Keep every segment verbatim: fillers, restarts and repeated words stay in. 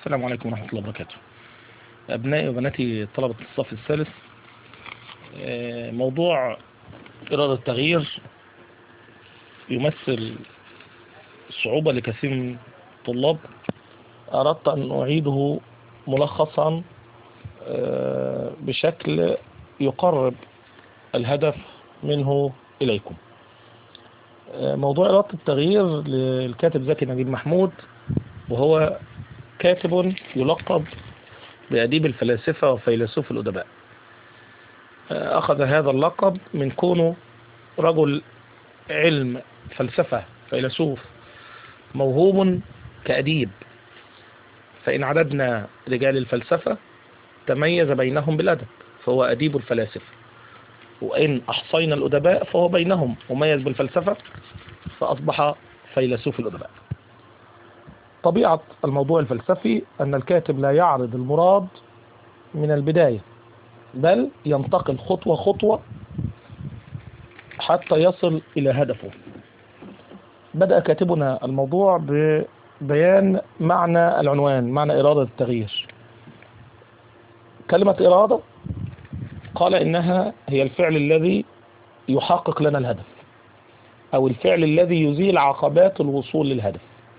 السلام عليكم ورحمة الله وبركاته. أبنائي وبناتي طلبة الصف الثالث، موضوع إرادة التغيير يمثل صعوبة لكثير من الطلاب. أردت أن أعيده ملخصا بشكل يقرب الهدف منه إليكم. موضوع إرادة التغيير للكاتب زكي نجيب محمود، وهو كاتب يلقب بأديب الفلاسفة وفيلسوف الأدباء. أخذ هذا اللقب من كونه رجل علم، فلسفة، فيلسوف، موهوب كأديب. فإن عددنا رجال الفلسفة تميز بينهم بالأدب، فهو أديب الفلاسفة. وإن أحصينا الأدباء فهو بينهم مميز بالفلسفة، فأصبح فيلسوف الأدباء. طبيعة الموضوع الفلسفي أن الكاتب لا يعرض المراد من البداية، بل ينتقل خطوة خطوة حتى يصل إلى هدفه. بدأ كاتبنا الموضوع ببيان معنى العنوان، معنى إرادة التغيير. كلمة إرادة قال إنها هي الفعل الذي يحقق لنا الهدف، أو الفعل الذي يزيل عقبات الوصول للهدف.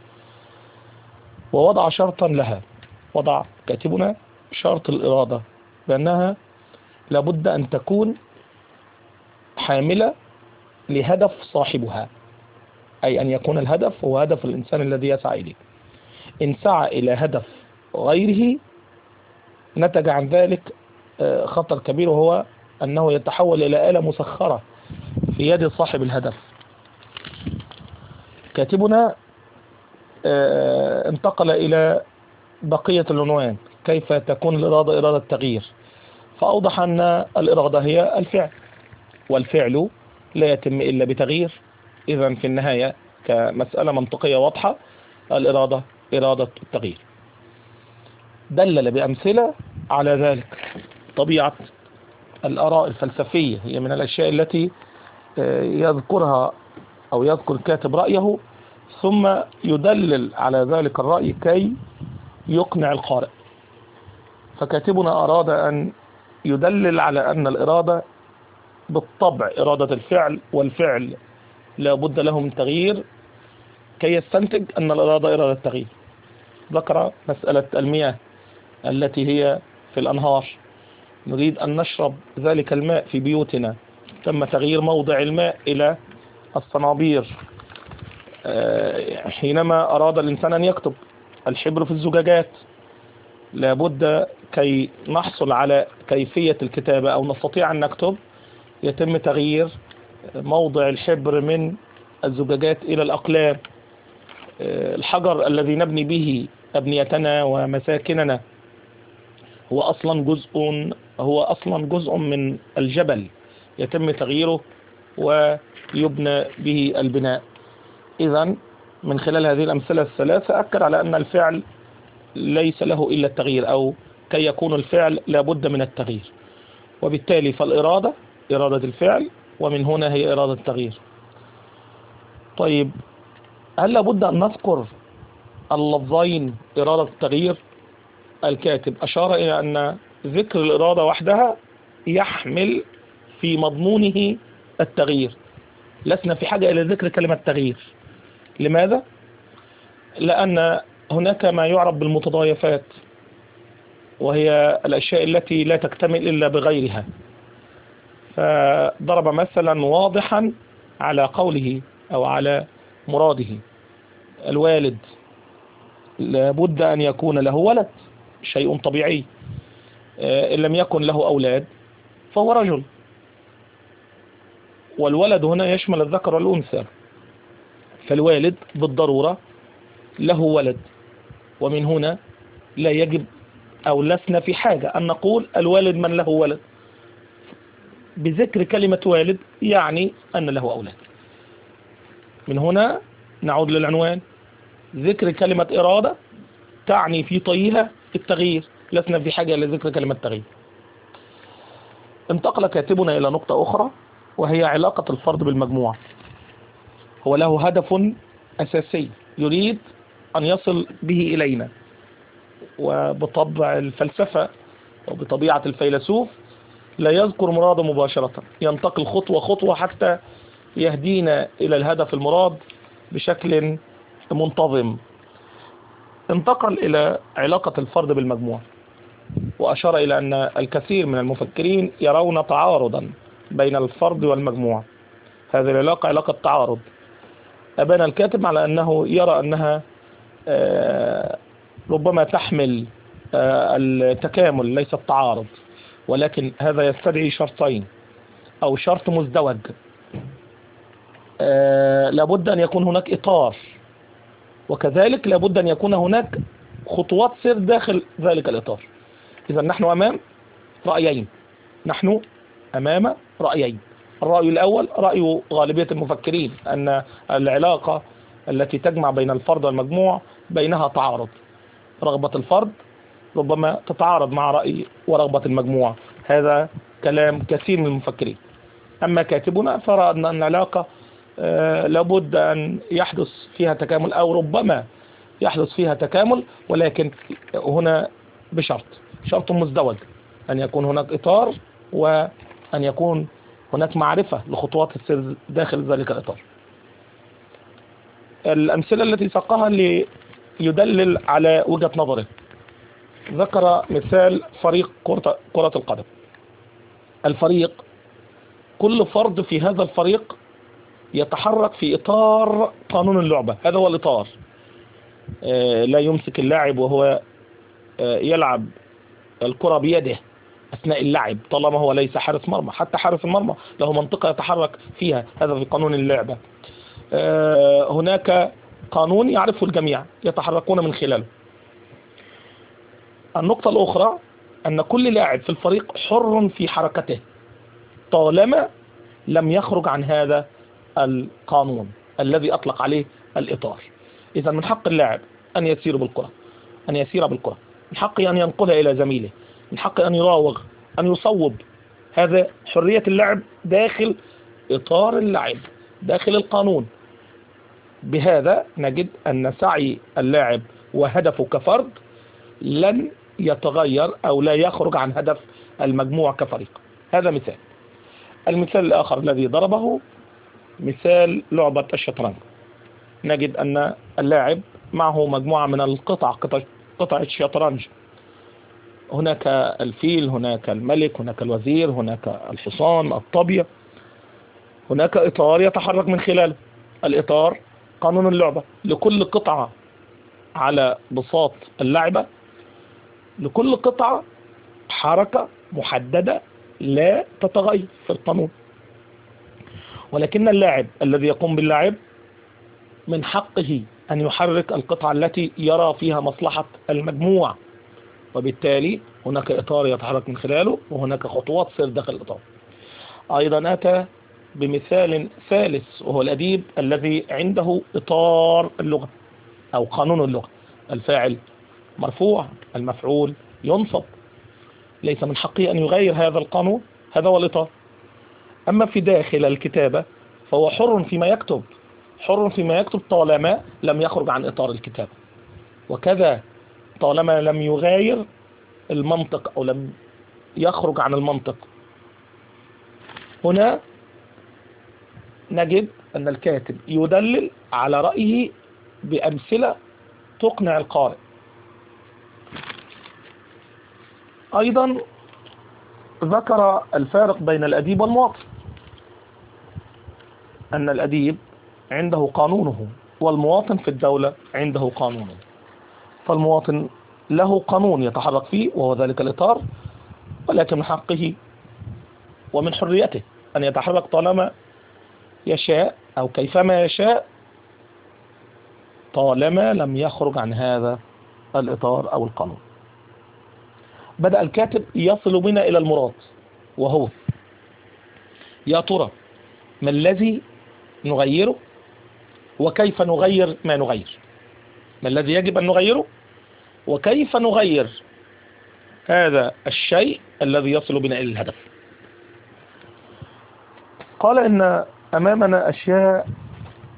ووضع شرطا لها، وضع كاتبنا شرط الإرادة بأنها لابد أن تكون حاملة لهدف صاحبها، أي أن يكون الهدف هو هدف الإنسان الذي يسعى إليه. إن سعى إلى هدف غيره نتج عن ذلك خطر كبير، وهو أنه يتحول إلى آلة مسخرة في يد صاحب الهدف. كاتبنا انتقل إلى بقية العنوان، كيف تكون الإرادة إرادة التغيير، فأوضح أن الإرادة هي الفعل، والفعل لا يتم إلا بتغيير. إذن في النهاية كمسألة منطقية واضحة، الإرادة إرادة التغيير. دلل بأمثلة على ذلك. طبيعة الآراء الفلسفية هي من الأشياء التي يذكرها أو يذكر الكاتب رأيه ثم يدلل على ذلك الرأي كي يقنع القارئ. فكاتبنا أراد أن يدلل على أن الإرادة بالطبع إرادة الفعل، والفعل لا بد له من تغيير كي يستنتج أن الإرادة إرادة التغيير. ذكر مسألة المياه التي هي في الأنهار، نريد أن نشرب ذلك الماء في بيوتنا، تم تغيير موضع الماء إلى الصنابير. حينما أراد الإنسان أن يكتب، الحبر في الزجاجات، لابد كي نحصل على كيفية الكتابة أو نستطيع أن نكتب يتم تغيير موضع الحبر من الزجاجات إلى الأقلام. الحجر الذي نبني به أبنيتنا ومساكننا هو أصلا جزء هو أصلا جزء من الجبل، يتم تغييره ويبنى به البناء. إذن من خلال هذه الأمثلة الثلاثة أكد على أن الفعل ليس له إلا التغيير، أو كي يكون الفعل لابد من التغيير. وبالتالي فالإرادة إرادة الفعل، ومن هنا هي إرادة التغيير. طيب، هل لابد أن نذكر اللفظين إرادة التغيير؟ الكاتب أشار إلى أن ذكر الإرادة وحدها يحمل في مضمونه التغيير. لسنا في حاجة إلى ذكر كلمة تغيير. لماذا؟ لأن هناك ما يعرف بالمتضايفات، وهي الأشياء التي لا تكتمل إلا بغيرها. فضرب مثلا واضحا على قوله أو على مراده. الوالد لابد أن يكون له ولد، شيء طبيعي. إن لم يكن له أولاد فهو رجل، والولد هنا يشمل الذكر والأنثى. فالوالد بالضرورة له ولد، ومن هنا لا يجب أو لسنا في حاجة أن نقول الوالد من له ولد. بذكر كلمة والد يعني أن له أولاد. من هنا نعود للعنوان، ذكر كلمة إرادة تعني في طيها التغيير، لسنا في حاجة إلى ذكر كلمة تغيير. انتقل كاتبنا إلى نقطة أخرى، وهي علاقة الفرد بالمجموعة. هو له هدف أساسي يريد أن يصل به إلينا، وبطبع الفلسفة وبطبيعة الفيلسوف لا يذكر مراده مباشرة، ينتقل خطوة خطوة حتى يهدينا إلى الهدف المراد بشكل منتظم. انتقل إلى علاقة الفرد بالمجموع، وأشار إلى أن الكثير من المفكرين يرون تعارضا بين الفرد والمجموع. هذه العلاقة علاقة تعارض. أبان الكاتب على أنه يرى أنها ربما تحمل التكامل ليس التعارض، ولكن هذا يستدعي شرطين أو شرط مزدوج. لابد أن يكون هناك إطار، وكذلك لابد أن يكون هناك خطوات سير داخل ذلك الإطار. إذا نحن أمام رأيين، نحن أمام رأيين. الرأي الأول رأي غالبية المفكرين أن العلاقة التي تجمع بين الفرد والمجموع بينها تعارض، رغبة الفرد ربما تتعارض مع رأي ورغبة المجموع. هذا كلام كثير من المفكرين. أما كاتبنا فرأى أن العلاقة لابد أن يحدث فيها تكامل، أو ربما يحدث فيها تكامل، ولكن هنا بشرط شرط مزدوج، أن يكون هناك إطار وأن يكون هناك معرفة لخطوات السير داخل ذلك الإطار. الأمثلة التي ساقها ليدلل على وجهة نظره، ذكر مثال فريق كرة القدم. الفريق كل فرد في هذا الفريق يتحرك في إطار قانون اللعبة، هذا هو الإطار. لا يمسك اللاعب وهو يلعب الكرة بيده أثناء اللعب طالما هو ليس حارس مرمى، حتى حارس المرمى له منطقة يتحرك فيها، هذا في قانون اللعبة. هناك قانون يعرفه الجميع يتحركون من خلاله. النقطة الأخرى أن كل لاعب في الفريق حر في حركته طالما لم يخرج عن هذا القانون الذي أطلق عليه الإطار. إذا من حق اللاعب أن يسير بالكرة، أن يسير بالكرة، من حقه أن ينقلها إلى زميله، من حقه أن يراوغ، أن يصوب. هذا حرية اللاعب داخل إطار اللعب، داخل القانون. بهذا نجد أن سعي اللاعب وهدفه كفرد لن يتغير أو لا يخرج عن هدف المجموع كفريق. هذا مثال. المثال الآخر الذي ضربه مثال لعبة الشطرنج. نجد أن اللاعب معه مجموعة من القطع، قطع قطع الشطرنج. هناك الفيل، هناك الملك، هناك الوزير، هناك الحصان، الطابية. هناك إطار يتحرك من خلاله. الإطار قانون اللعبة، لكل قطعة على بساط اللعبة، لكل قطعة حركة محددة لا تتغير في القانون. ولكن اللاعب الذي يقوم باللعب من حقه أن يحرك القطعة التي يرى فيها مصلحة المجموع، وبالتالي هناك إطار يتحرك من خلاله، وهناك خطوات سير داخل الإطار. أيضا أتى بمثال ثالث، وهو الأديب الذي عنده إطار اللغة أو قانون اللغة. الفاعل مرفوع، المفعول ينصب، ليس من حقه أن يغير هذا القانون، هذا هو الإطار. أما في داخل الكتابة فهو حر فيما يكتب، حر فيما يكتب طالما لم يخرج عن إطار الكتابة، وكذا طالما لم يغاير المنطق أو لم يخرج عن المنطق. هنا نجد أن الكاتب يدلل على رأيه بأمثلة تقنع القارئ. أيضا ذكر الفارق بين الأديب والمواطن، أن الأديب عنده قانونه والمواطن في الدولة عنده قانونه. فالمواطن له قانون يتحرك فيه وهو ذلك الإطار، ولكن من حقه ومن حريته أن يتحرك طالما يشاء أو كيفما يشاء، طالما لم يخرج عن هذا الإطار أو القانون. بدأ الكاتب يصل بنا إلى المراد، وهو يا ترى ما الذي نغيره وكيف نغير ما نغير، ما الذي يجب أن نغيره وكيف نغير هذا الشيء الذي يصل بنا إلى الهدف. قال إن أمامنا أشياء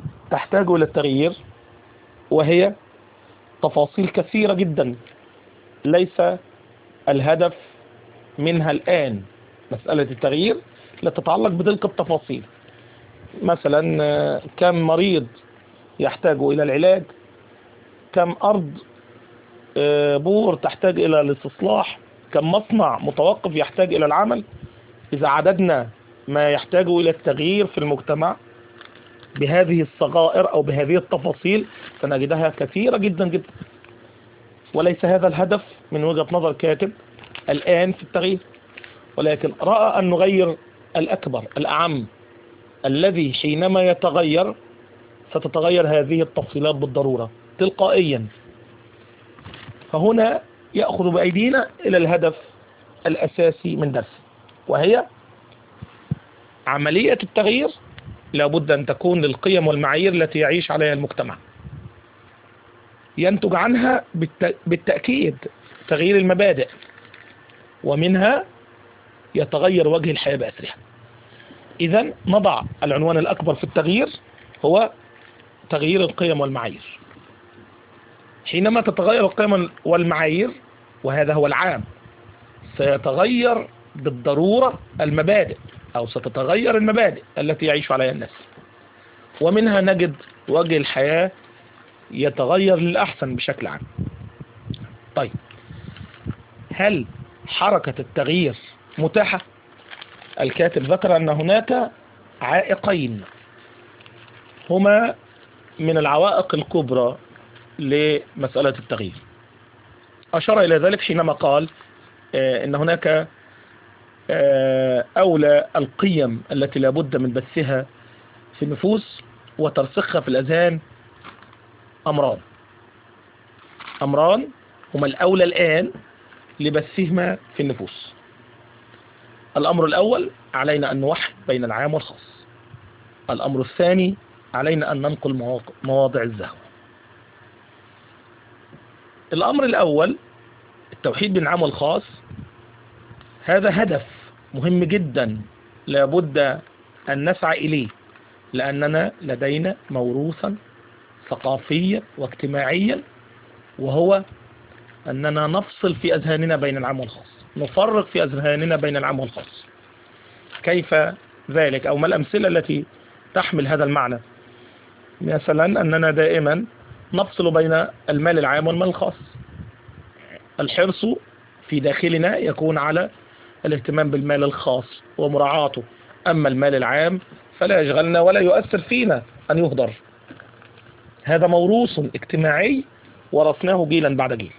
تحتاج إلى التغيير، وهي تفاصيل كثيرة جدا ليس الهدف منها الآن مسألة التغيير لا تتعلق بتلك التفاصيل. مثلا كم مريض يحتاج إلى العلاج، كم أرض بور تحتاج إلى الاستصلاح، كم مصنع متوقف يحتاج إلى العمل. إذا عددنا ما يحتاج إلى التغيير في المجتمع بهذه الصغائر أو بهذه التفاصيل سنجدها كثيرة جدا جدا، وليس هذا الهدف من وجهة نظر الكاتب الآن في التغيير، ولكن رأى أن نغير الأكبر الأعم الذي حينما يتغير ستتغير هذه التفصيلات بالضرورة تلقائيا. فهنا يأخذ بأيدينا إلى الهدف الأساسي من درسه، وهي عملية التغيير لابد أن تكون للقيم والمعايير التي يعيش عليها المجتمع، ينتج عنها بالتأكيد تغيير المبادئ، ومنها يتغير وجه الحياة بأسرها. إذن نضع العنوان الأكبر في التغيير هو تغيير القيم والمعايير. حينما تتغير القيم والمعايير، وهذا هو العام، سيتغير بالضرورة المبادئ أو ستتغير المبادئ التي يعيش عليها الناس، ومنها نجد وجه الحياة يتغير للأحسن بشكل عام. طيب، هل حركة التغيير متاحة؟ الكاتب ذكر أن هناك عائقين هما من العوائق الكبرى لمسألة التغيير. أشار إلى ذلك حينما قال إن هناك أولى القيم التي لابد من بثها في النفوس وترسخها في الأذهان أمران أمران هما الأولى الآن لبثهما في النفوس. الأمر الأول علينا أن نوحد بين العام والخاص. الأمر الثاني علينا أن ننقل مواضع الزهو. الأمر الأول التوحيد بين العام والخاص، هذا هدف مهم جدا لابد أن نسعى إليه، لأننا لدينا موروثا ثقافيا واجتماعيا، وهو أننا نفصل في أذهاننا بين العام والخاص، نفرق في أذهاننا بين العام والخاص. كيف ذلك؟ أو ما الأمثلة التي تحمل هذا المعنى؟ مثلا أننا دائما نفصل بين المال العام والمال الخاص. الحرص في داخلنا يكون على الاهتمام بالمال الخاص ومراعاته، أما المال العام فلا يشغلنا ولا يؤثر فينا أن يهدر. هذا موروث اجتماعي ورثناه جيلا بعد جيل.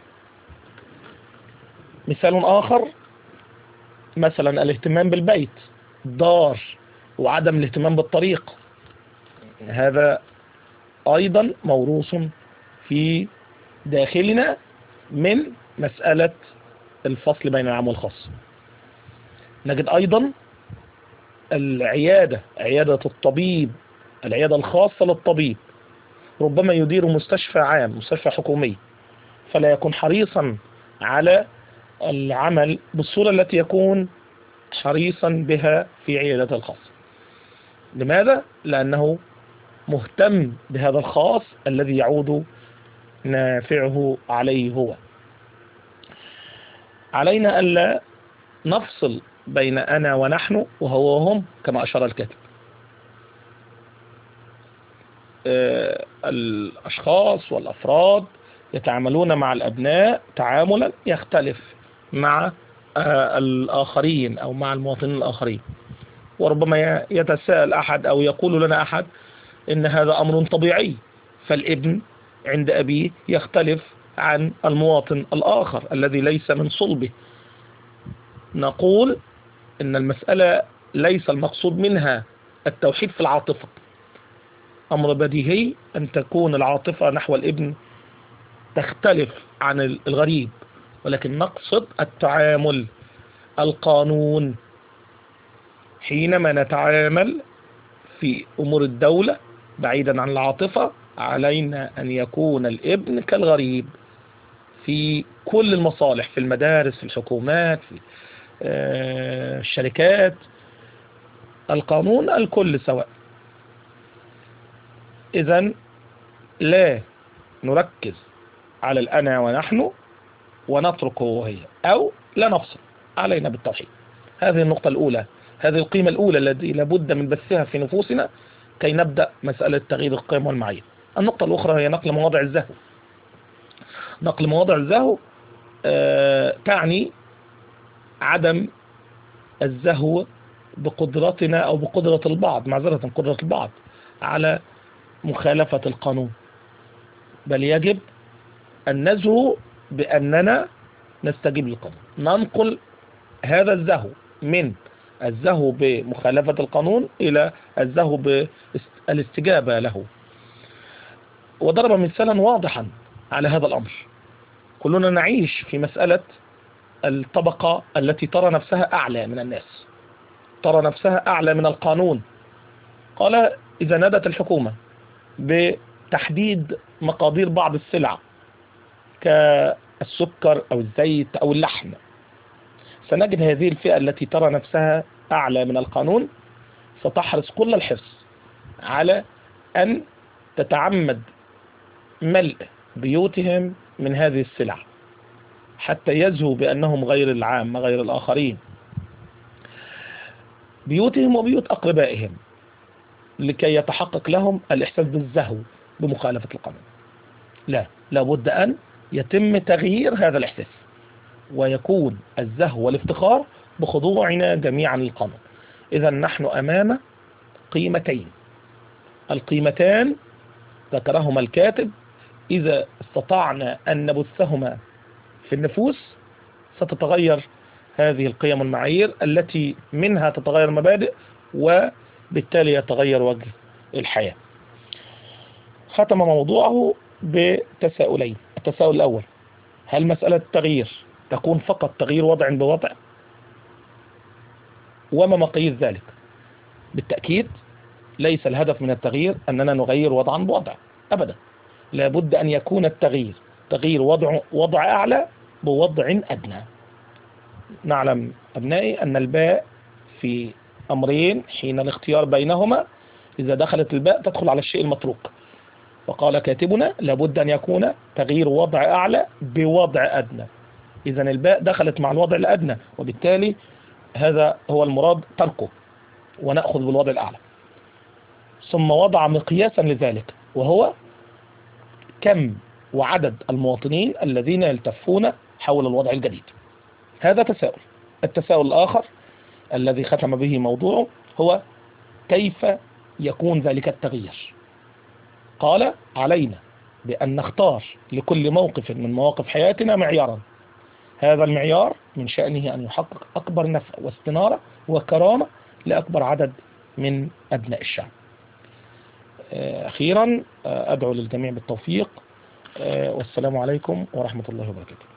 مثال آخر، مثلا الاهتمام بالبيت، الدار، وعدم الاهتمام بالطريق، هذا أيضا موروث في داخلنا من مسألة الفصل بين العام والخاص. نجد أيضا العيادة، عيادة الطبيب، العيادة الخاصة للطبيب، ربما يدير مستشفى عام، مستشفى حكومي، فلا يكون حريصا على العمل بالصورة التي يكون حريصا بها في عيادته الخاصة. لماذا؟ لأنه مهتم بهذا الخاص الذي يعود نافعه عليه هو. علينا ألا نفصل بين أنا ونحن وهو وهم كما أشار الكاتب. الأشخاص والأفراد يتعاملون مع الأبناء تعاملا يختلف مع الآخرين أو مع المواطنين الآخرين، وربما يتساءل أحد أو يقول لنا أحد إن هذا أمر طبيعي، فالابن عند أبيه يختلف عن المواطن الآخر الذي ليس من صلبه. نقول إن المسألة ليس المقصود منها التوحيد في العاطفة. أمر بديهي أن تكون العاطفة نحو الابن تختلف عن الغريب، ولكن نقصد التعامل، القانون. حينما نتعامل في أمور الدولة بعيدا عن العاطفة، علينا أن يكون الابن كالغريب في كل المصالح، في المدارس، في الحكومات، في الشركات، القانون، الكل سواء. إذن لا نركز على الأنا ونحن، ونتركه وهي، أو لا نفصل، علينا بالتوحيد. هذه النقطة الأولى، هذه القيمة الأولى التي لابد من بثها في نفوسنا كي نبدأ مسألة تغيير القيم والمعايير. النقطة الأخرى هي نقل مواضع الزهو. نقل مواضع الزهو آه تعني عدم الزهو بقدرتنا أو بقدرة البعض، معذرة قدرة البعض على مخالفة القانون، بل يجب أن نزهو بأننا نستجيب للقانون، ننقل هذا الزهو من الزهو بمخالفة القانون إلى الزهو بالاستجابة له. وضرب مثالا واضحا على هذا الأمر. كلنا نعيش في مسألة الطبقة التي ترى نفسها أعلى من الناس، ترى نفسها أعلى من القانون. قال إذا نادت الحكومة بتحديد مقادير بعض السلع كالسكر أو الزيت أو اللحم، سنجد هذه الفئة التي ترى نفسها أعلى من القانون ستحرص كل الحرص على أن تتعمد ملء بيوتهم من هذه السلع حتى يزهوا بأنهم غير العام، غير الآخرين، بيوتهم وبيوت أقربائهم، لكي يتحقق لهم الإحساس بالزهو بمخالفة القانون. لا، لابد أن يتم تغيير هذا الإحساس، ويكون الزهو والافتخار بخضوعنا جميعا للقانون. إذا نحن أمام قيمتين، القيمتان ذكرهما الكاتب، إذا استطعنا أن نبثهما في النفوس ستتغير هذه القيم والمعايير التي منها تتغير المبادئ وبالتالي يتغير وجه الحياة. ختم موضوعه بتساؤلين. التساؤل الأول: هل مسألة التغيير تكون فقط تغيير وضع بوضع؟ وما مقاييس ذلك؟ بالتأكيد ليس الهدف من التغيير أننا نغير وضعا بوضع أبدا، لابد أن يكون التغيير تغيير وضع, وضع أعلى بوضع أدنى. نعلم أبنائي أن الباء في أمرين حين الاختيار بينهما، إذا دخلت الباء تدخل على الشيء المتروك، وقال كاتبنا لابد أن يكون تغيير وضع أعلى بوضع أدنى. إذا الباء دخلت مع الوضع الأدنى، وبالتالي هذا هو المراد تركه ونأخذ بالوضع الأعلى. ثم وضع مقياسا لذلك، وهو كم وعدد المواطنين الذين يلتفون حول الوضع الجديد. هذا تساؤل. التساؤل الآخر الذي ختم به موضوعه هو كيف يكون ذلك التغيير؟ قال علينا بأن نختار لكل موقف من مواقف حياتنا معيارا، هذا المعيار من شأنه أن يحقق أكبر نفع واستنارة وكرامة لأكبر عدد من أبناء الشعب. أخيرا أدعو للجميع بالتوفيق، والسلام عليكم ورحمة الله وبركاته.